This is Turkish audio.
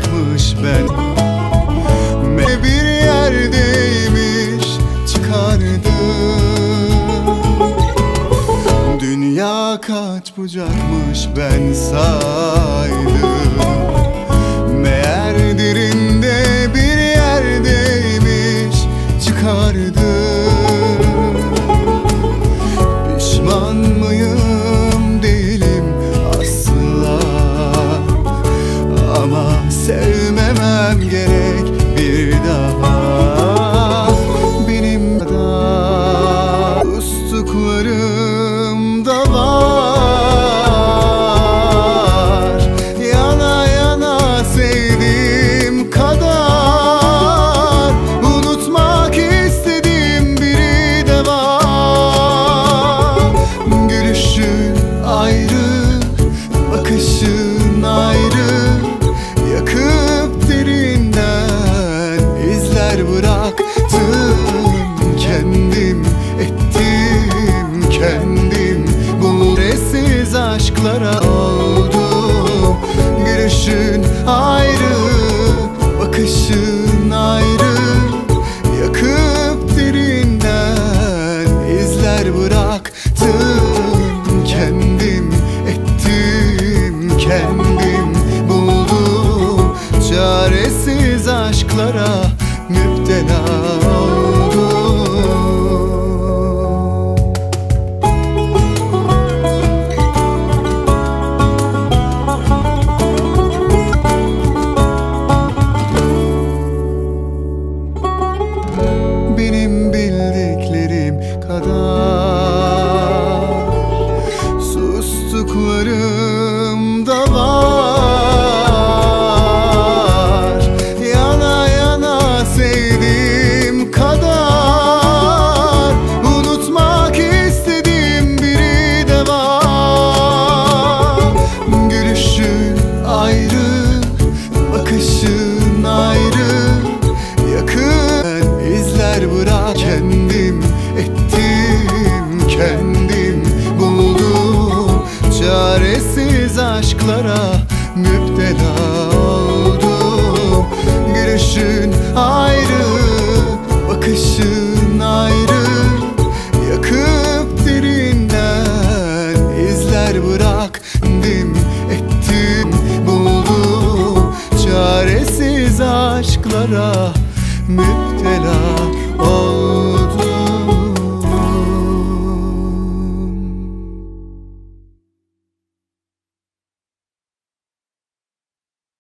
bırakmış ben. Bir yerdeymiş çıkardım. Dünya kaç bucakmış ben saydım. Meğer derinde bir yerdeymiş çıkardım. Pişman mıyım değilim asla, ama sevmemem gerek bir daha. Benim da ustuklarım da var, yana yana sevdiğim kadar. Unutmak istediğim biri de var. Gülüşün ayrı, bakışın ayrı, yakıp derinden izler bıraktım. Kendim ettim kendim, bu sessiz aşklara oldum. Gülüşün ayrı, bakışın ayrı, yakıp derinden izler bıraktım. Kendim ettim kendim, buldum çaresiz aşklara müptela oldum. Benim bildiklerim kadar sustuklarım da var. Yana yana sevdiğim kadar, unutmak istediğim biri de var. Gülüşün ayrı, bakışın ayrı, yakın izler bırak. Kendim ettim kendim, buldum çaresiz aşklara müptela oldum. Gülüşün ayrı, bakışın ayrı, yakıp derinden izler bıraktım. Ettim buldum çaresiz aşklara müptela.